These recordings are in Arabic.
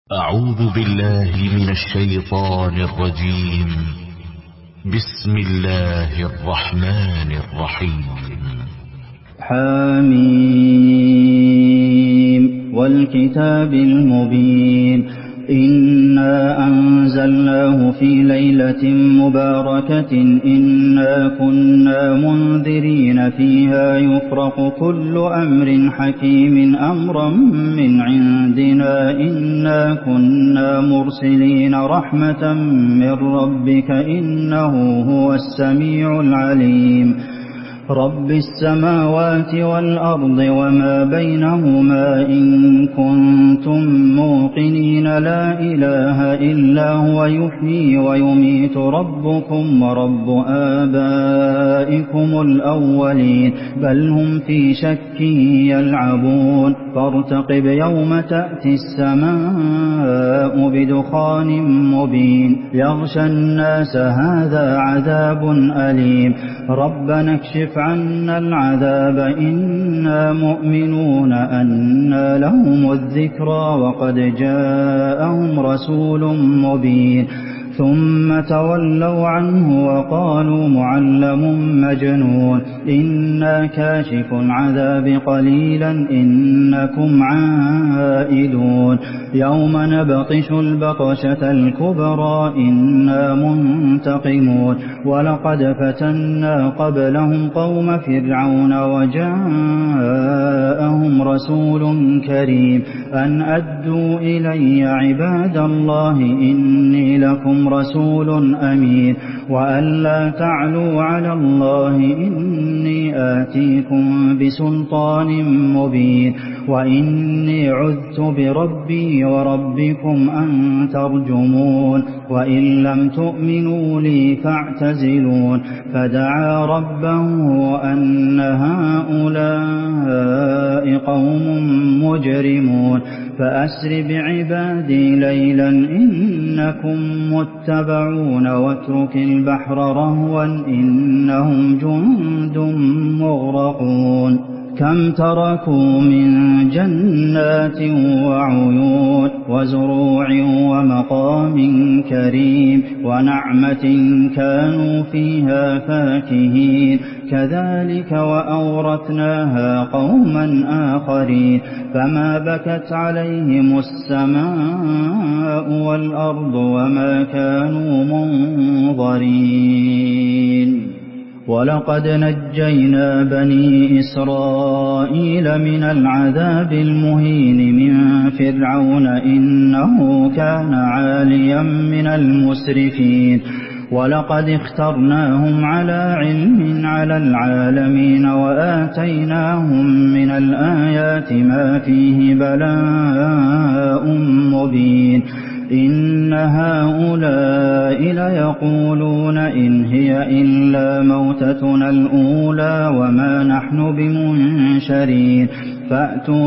أعوذ بالله من الشيطان الرجيم. بسم الله الرحمن الرحيم. حميم والكتاب المبين إنا أنزلناه في ليلة مباركة إنا كنا منذرين فيها يفرق كل أمر حكيم أمرا من عندنا إنا كنا مرسلين رحمة من ربك إنه هو السميع العليم. رب السماوات والأرض وما بينهما إن كنتم موقنين لا إله إلا هو يحيي ويميت ربكم ورب آبائكم الأولين بل هم في شك يلعبون فارتقب يوم تأتي السماء بدخان مبين يغشى الناس هذا عذاب أليم ربنا اكشف عنا العذاب إنا مؤمنون أنى لهم الذكرى وقد جاءهم رسول مبين ثم تولوا عنه وقالوا معلم مجنون إنا كاشف العذاب قليلا إنكم عائدون يوم نبطش البطشة الكبرى إنا منتقمون ولقد فتنا قبلهم قوم فرعون وجاءهم رسول كريم أن أدوا إلي عباد الله إني لكم رسول أمين وأن لا تعلوا على الله إني آتيكم بسلطان مبين وإني عذت بربي وربكم أن ترجمون وإن لم تؤمنوا لي فاعتزلون فدعا ربه أن هؤلاء قوم مجرمون فأسر بعبادي ليلا إنكم متبعون واترك البحر رهوا إنهم جند مغرقون كم تركوا من جنات وعيون وزروع ومقام كريم ونعمة كانوا فيها فاكهين كذلك وأورثناها قوما آخرين فما بكت عليهم السماء والأرض وما كانوا منظرين ولقد نجينا بني إسرائيل من العذاب المهين من فرعون إنه كان عاليا من المسرفين ولقد اخترناهم على علم على العالمين وآتيناهم من الآيات ما فيه بلاء مبين إن هؤلاء ليقولون إن هي إلا موتتنا الأولى وما نحن بمنشرين فأتوا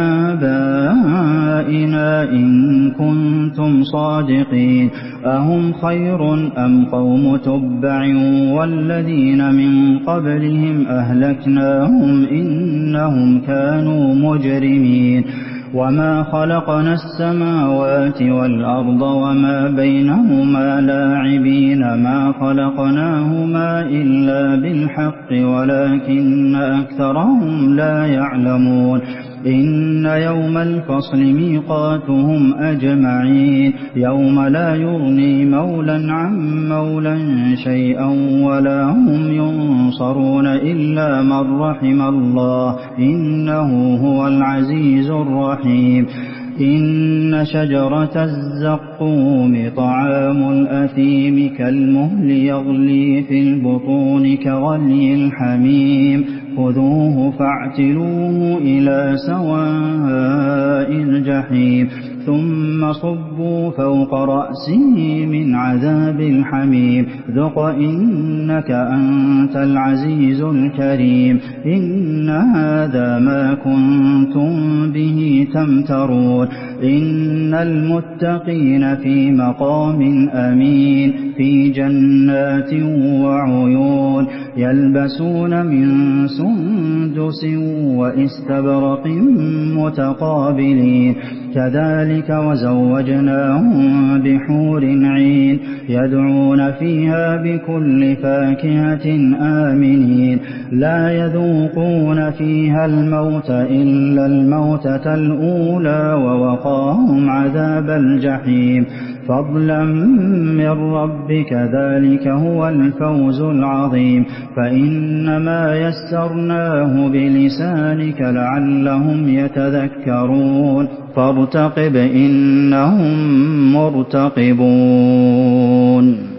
بآبائنا إن كنتم صادقين أهم خير أم قوم تبع والذين من قبلهم أهلكناهم إنهم كانوا مجرمين وما خلقنا السماوات والأرض وما بينهما لاعبين ما خلقناهما إلا بالحق ولكن أكثرهم لا يعلمون إن يوم الفصل ميقاتهم أجمعين يوم لا يغني مولا عن مولا شيئا ولا هم ينصرون إلا من رحم الله إنه هو العزيز الرحيم إن شجرة الزقوم طعام الأثيم كالمهل يغلي في البطون كغلي الحميم خذوه فاعتلوه إلى سواء الجحيم ثم صبوا فوق رأسه من عذاب الحميم ذق إنك أنت العزيز الكريم إن هذا ما كنتم به تمترون إن المتقين في مقام أمين في جنات وعيون يلبسون من سندس وإستبرق متقابلين كذلك وزوجناهم بحور عين يدعون فيها بكل فاكهة آمنين لا يذوقون فيها الموت إلا الموتة الأولى ووقاهم عذاب الجحيم فضلا من ربك ذلك هو الفوز العظيم فإنما يسرناه بلسانك لعلهم يتذكرون فارتقب إنهم مرتقبون